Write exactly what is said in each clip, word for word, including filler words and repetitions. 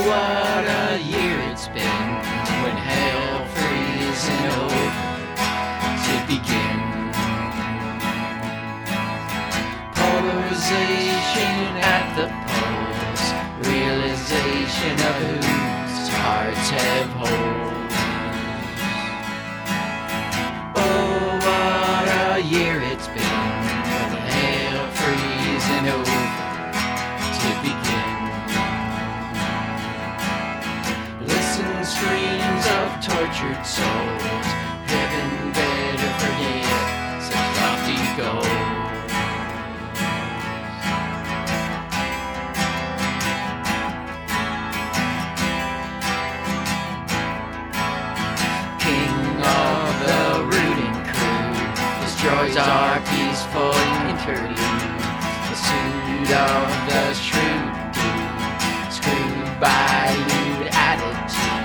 what a year it's been when hell freezing over to begin. Polarization at the polls, realization of whose hearts have holes. Oh, what a year it's been when hell freezing over to begin. Listen, screams of tortured souls, heaven better forget such lofty goals. Destroys our peaceful interlude. The suit of the shrewd dude, screwed by lewd attitude.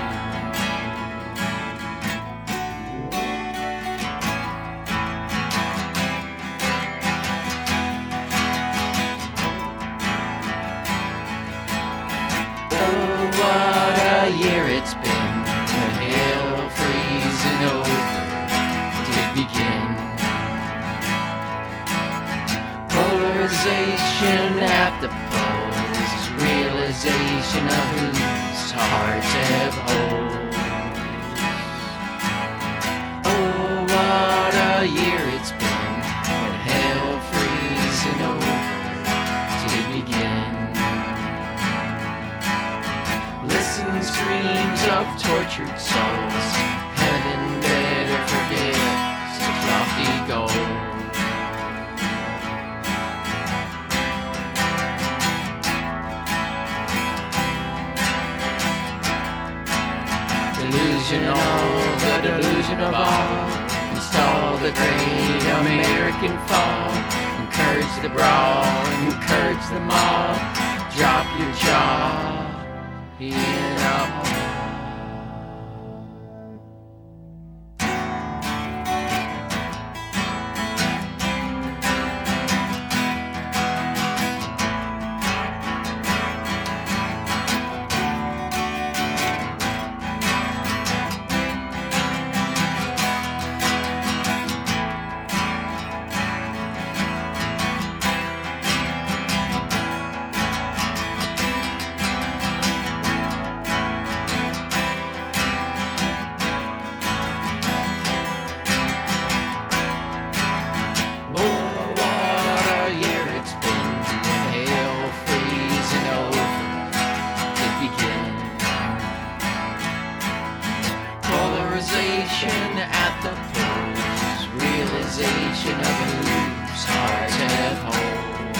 Oh, what a year it's been when hell freezing over to begin. Polarization at the polls, realization of whose hearts have holes. Oh, what a year it's been when hell freezing over to begin. Listen, screams of tortured souls, heaven better forget such lofty goals. Delusional, the delusion of all. Install the great American fall. Encourage the brawl, encourage them all. Drop your jaw in a hole. At the polls, realization of whose hearts have holes.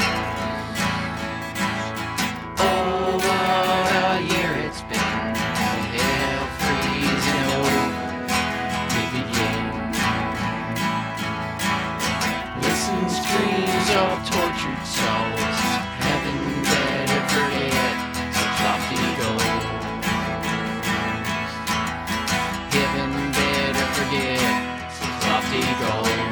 Oh, what a year it's been when hell freezing over to begin. Listen, screams of tortured souls, heaven better forget such lofty goals. Heaven better forget such lofty goals.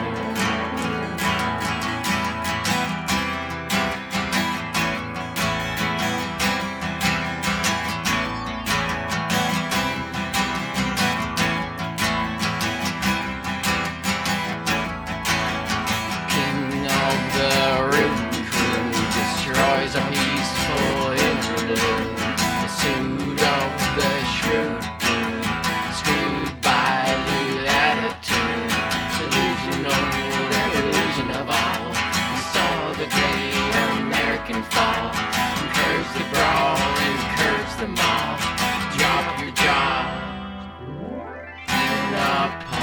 King of the rude crew destroys a peaceful interlude. The suit of the shrewd dude, screwed by lewd attitude. Delusional, the delusion of all. We saw the great American fall. Encourage the brawl, encourage them all. Drop your jaw in a pile.